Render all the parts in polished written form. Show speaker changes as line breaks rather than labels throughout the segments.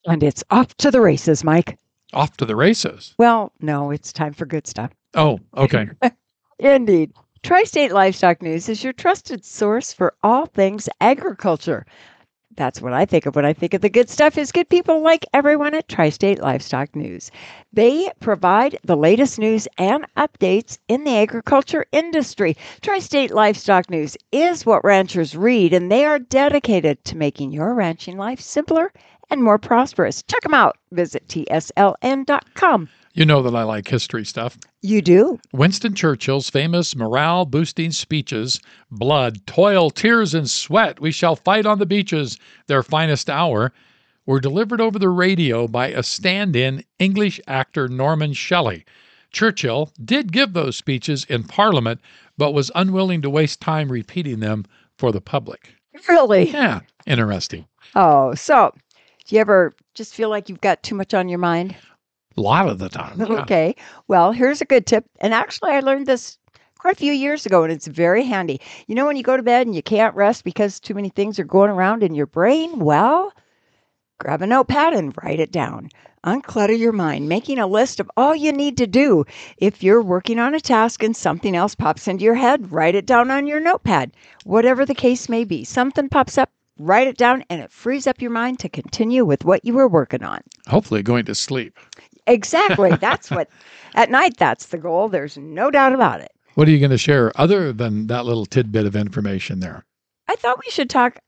And it's off to the races, Mike.
Off to the races.
Well, no, it's time for good stuff.
Oh, okay.
Indeed. Tri-State Livestock News is your trusted source for all things agriculture. That's what I think of when I think of the good stuff is good people like everyone at Tri-State Livestock News. They provide the latest news and updates in the agriculture industry. Tri-State Livestock News is what ranchers read, and they are dedicated to making your ranching life simpler and more prosperous. Check them out. Visit tsln.com.
You know that I like history stuff.
You do?
Winston Churchill's famous morale-boosting speeches, "Blood, toil, tears, and sweat, we shall fight on the beaches, their finest hour," were delivered over the radio by a stand-in English actor Norman Shelley. Churchill did give those speeches in Parliament, but was unwilling to waste time repeating them for the public.
Really?
Yeah, interesting.
Oh, so do you ever just feel like you've got too much on your mind?
A lot of the time. Yeah.
Okay. Well, here's a good tip. And actually, I learned this quite a few years ago, and it's very handy. You know, when you go to bed and you can't rest because too many things are going around in your brain? Well, grab a notepad and write it down. Unclutter your mind, making a list of all you need to do. If you're working on a task and something else pops into your head, write it down on your notepad. Whatever the case may be, something pops up, write it down, and it frees up your mind to continue with what you were working on.
Hopefully going to sleep.
Exactly. That's what, at night, that's the goal. There's no doubt about it.
What are you going to share other than that little tidbit of information there?
I thought we should talk.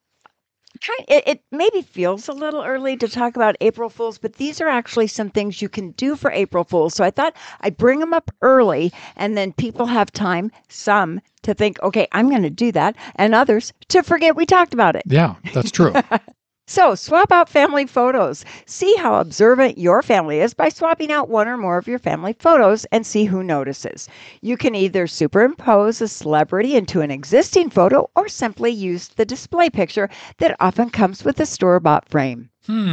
It maybe feels a little early to talk about April Fools, but these are actually some things you can do for April Fools. So I thought I'd bring them up early, and then people have time, some, to think, okay, I'm going to do that, and others to forget we talked about it.
Yeah, that's true.
So swap out family photos. See how observant your family is by swapping out one or more of your family photos and see who notices. You can either superimpose a celebrity into an existing photo or simply use the display picture that often comes with a store-bought frame.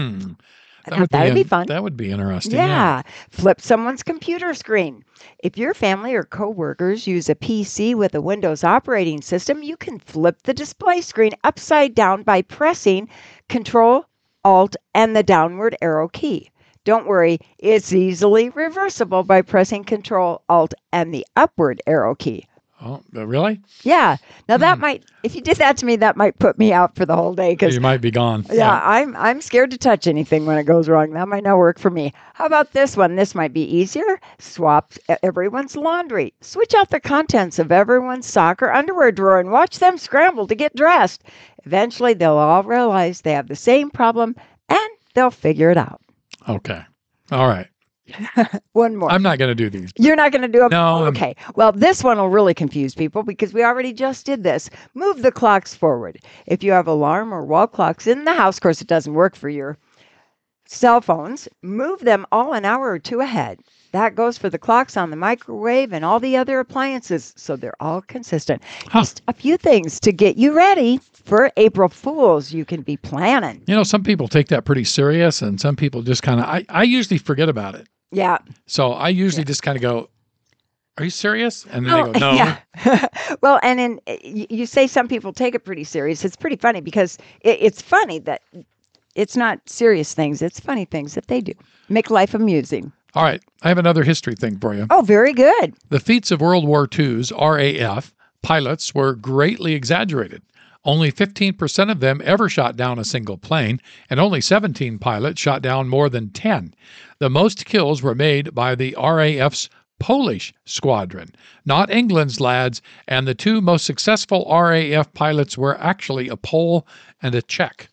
That would be fun.
That would be interesting.
Yeah. Flip someone's computer screen. If your family or coworkers use a PC with a Windows operating system, you can flip the display screen upside down by pressing Control, Alt, and the downward arrow key. Don't worry, it's easily reversible by pressing Control, Alt, and the upward arrow key.
Oh, really?
Yeah. Now that might, if you did that to me, that might put me out for the whole day.
You might be gone.
Yeah, I'm scared to touch anything when it goes wrong. That might not work for me. How about this one? This might be easier. Swap everyone's laundry. Switch out the contents of everyone's sock or underwear drawer and watch them scramble to get dressed. Eventually, they'll all realize they have the same problem and they'll figure it out.
Okay. All right.
One more.
I'm not going to do these.
You're not going to do it?
No.
Okay. Well, this one will really confuse people because we already just did this. Move the clocks forward. If you have alarm or wall clocks in the house, of course, it doesn't work for your cell phones. Move them all an hour or two ahead. That goes for the clocks on the microwave and all the other appliances, so they're all consistent. Just a few things to get you ready for April Fools. You can be planning.
You know, some people take that pretty serious, and some people just kind of, I usually forget about it.
Yeah.
So I usually just kind of go, "Are you serious?" And then they go, "No."
Yeah. Well, and you say some people take it pretty serious. It's pretty funny because it's funny that it's not serious things. It's funny things that they do. Make life amusing.
All right. I have another history thing for you.
Oh, very good.
The feats of World War II's RAF pilots were greatly exaggerated. Only 15% of them ever shot down a single plane, and only 17 pilots shot down more than 10. The most kills were made by the RAF's Polish squadron, not England's lads, and the two most successful RAF pilots were actually a Pole and a Czech.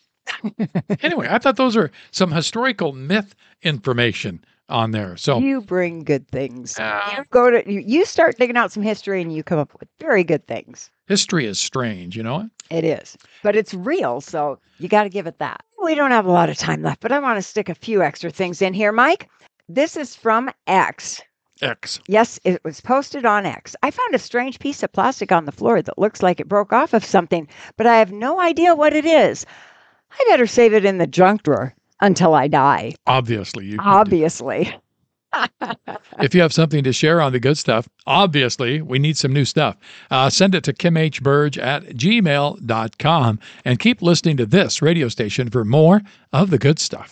Anyway, I thought those are some historical myth information on there. So
you bring good things. You start digging out some history and you come up with very good things.
History is strange, you know?
It is, but it's real, so you got to give it that. We don't have a lot of time left, but I want to stick a few extra things in here, Mike. This is from X.
X.
Yes, it was posted on X. I found a strange piece of plastic on the floor that looks like it broke off of something, but I have no idea what it is. I better save it in the junk drawer until I die.
Obviously.
Obviously.
If you have something to share on the good stuff, obviously, we need some new stuff. Send it to kimhburge@gmail.com and keep listening to this radio station for more of the good stuff.